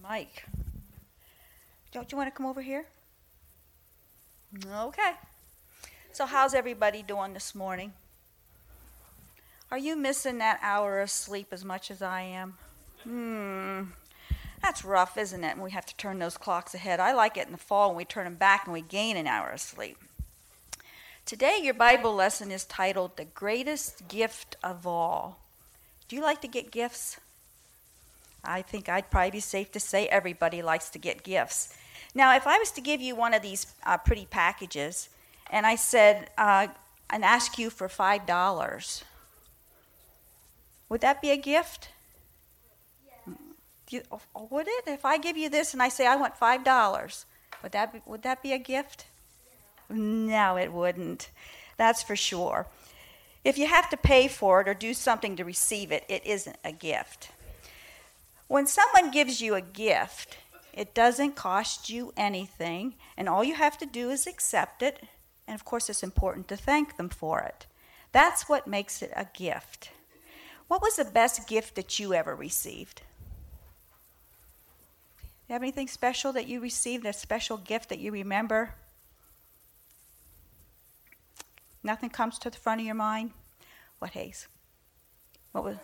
Mike. Don't you want to come over here? Okay. So how's everybody doing this morning? Are you missing that hour of sleep as much as I am? That's rough, isn't it? When we have to turn those clocks ahead. I like it in the fall when we turn them back and we gain an hour of sleep. Today, your Bible lesson is titled, The Greatest Gift of All. Do you like to get gifts? I think I'd probably be safe to say everybody likes to get gifts. Now, if I was to give you one of these pretty packages, and I said, and ask you for $5, would that be a gift? Yes. Would it? If I give you this and I say I want $5, would that be a gift? No, it wouldn't. That's for sure. If you have to pay for it or do something to receive it, it isn't a gift. When someone gives you a gift, it doesn't cost you anything, and all you have to do is accept it, and of course it's important to thank them for it. That's what makes it a gift. What was the best gift that you ever received? You have anything special that you received, a special gift that you remember? Nothing comes to the front of your mind? What, Hayes? What was?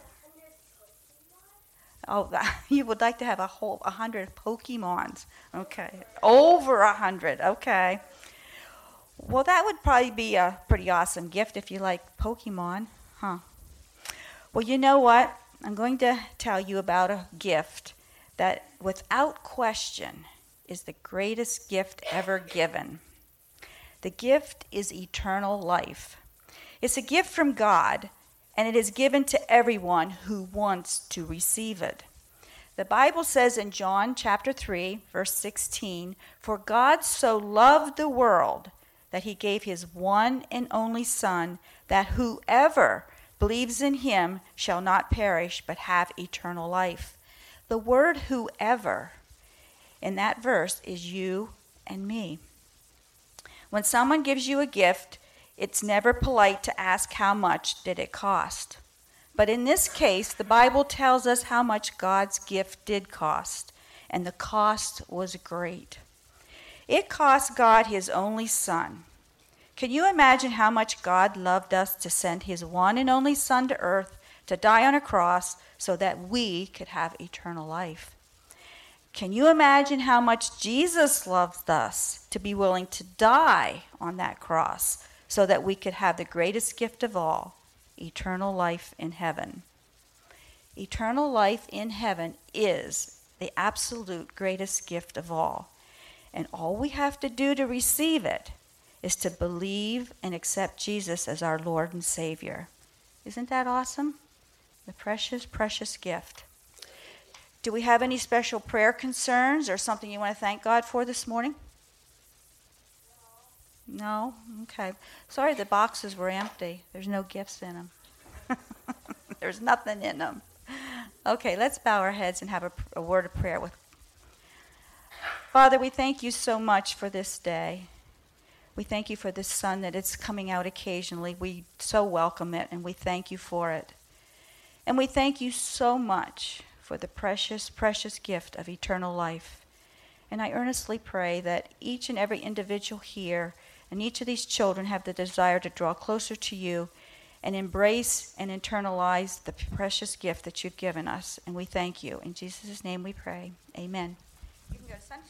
Oh, you would like to have 100 Pokemons. Okay. Over 100. Okay. Well, that would probably be a pretty awesome gift if you like Pokemon, huh? Well, you know what? I'm going to tell you about a gift that, without question, is the greatest gift ever given. The gift is eternal life. It's a gift from God, and it is given to everyone who wants to receive it. The Bible says in John chapter 3, verse 16, "For God so loved the world that he gave his one and only Son, that whoever believes in him shall not perish but have eternal life." The word whoever in that verse is you and me. When someone gives you a gift, it's never polite to ask how much did it cost. But in this case, the Bible tells us how much God's gift did cost, and the cost was great. It cost God his only Son. Can you imagine how much God loved us to send his one and only Son to earth to die on a cross so that we could have eternal life? Can you imagine how much Jesus loved us to be willing to die on that cross so that we could have the greatest gift of all, eternal life in heaven? Eternal life in heaven is the absolute greatest gift of all. And all we have to do to receive it is to believe and accept Jesus as our Lord and Savior. Isn't that awesome? The precious, precious gift. Do we have any special prayer concerns or something you want to thank God for this morning? No? Okay. Sorry the boxes were empty. There's no gifts in them. There's nothing in them. Okay, let's bow our heads and have a word of prayer. Father, we thank you so much for this day. We thank you for this sun that it's coming out occasionally. We so welcome it, and we thank you for it. And we thank you so much for the precious, precious gift of eternal life. And I earnestly pray that each and every individual here and each of these children have the desire to draw closer to you and embrace and internalize the precious gift that you've given us. And we thank you. In Jesus' name we pray. Amen. You can go to Sunday